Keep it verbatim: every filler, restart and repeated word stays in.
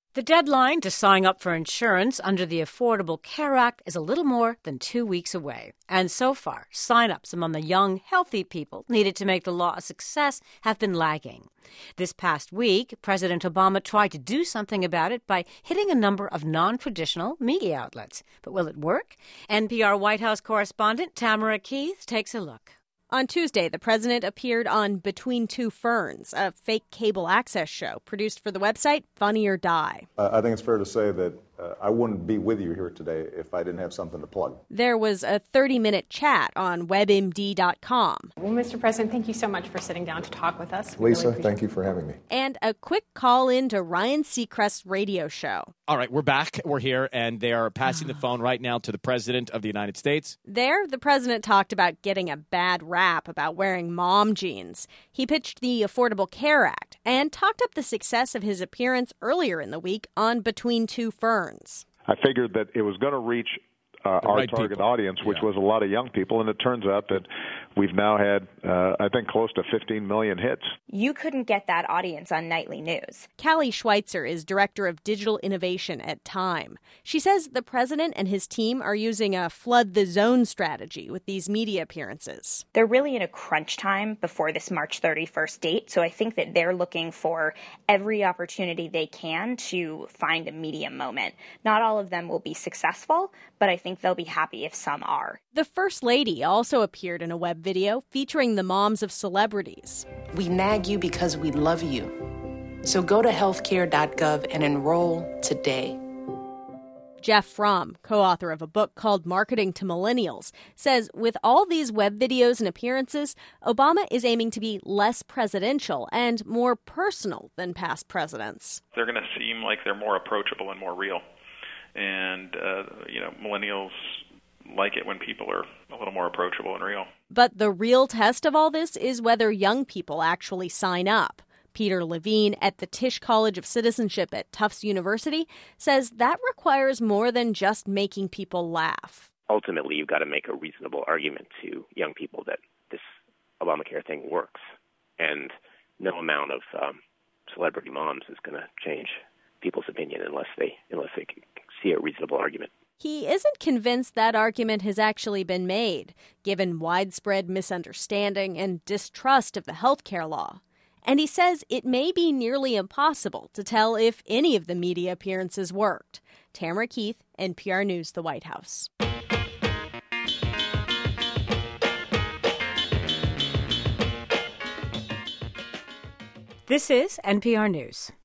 The deadline to sign up for insurance under the Affordable Care Act is a little more than two weeks away. And so far, sign-ups among the young, healthy people needed to make the law a success have been lagging. This past week, President Obama tried to do something about it by hitting a number of non-traditional media outlets. But will it work? N P R White House correspondent Tamara Keith takes a look. On Tuesday, the president appeared on Between Two Ferns, a fake cable access show produced for the website Funny or Die. Uh, I think it's fair to say that uh, I wouldn't be with you here today if I didn't have something to plug. There was a thirty-minute chat on web M D dot com. Well, Mister President, thank you so much for sitting down to talk with us. Lisa, really thank you for having me. And a quick call in to Ryan Seacrest's radio show. All right, we're back. We're here, and they are passing the phone right now to the President of the United States. There, the president talked about getting a bad rap about wearing mom jeans. He pitched the Affordable Care Act and talked up the success of his appearance earlier in the week on Between Two Ferns. I figured that it was going to reach uh, our right target people. audience, which Yeah. was a lot of young people, and it turns out that we've now had, uh, I think, close to fifteen million hits. You couldn't get that audience on nightly news. Callie Schweitzer is director of digital innovation at Time. She says the president and his team are using a flood the zone strategy with these media appearances. They're really in a crunch time before this March thirty-first date, so I think that they're looking for every opportunity they can to find a media moment. Not all of them will be successful, but I think they'll be happy if some are. The First Lady also appeared in a web video featuring the moms of celebrities. We nag you because we love you. So go to healthcare dot gov and enroll today. Jeff Fromm, co-author of a book called Marketing to Millennials, says with all these web videos and appearances, Obama is aiming to be less presidential and more personal than past presidents. They're going to seem like they're more approachable and more real. And, uh, you know, millennials like it when people are a little more approachable and real. But the real test of all this is whether young people actually sign up. Peter Levine at the Tisch College of Citizenship at Tufts University says that requires more than just making people laugh. Ultimately, you've got to make a reasonable argument to young people that this Obamacare thing works. And no amount of um, celebrity moms is going to change people's opinion unless they unless they see a reasonable argument. He isn't convinced that argument has actually been made, given widespread misunderstanding and distrust of the health care law. And he says it may be nearly impossible to tell if any of the media appearances worked. Tamara Keith, N P R News, the White House. This is N P R News.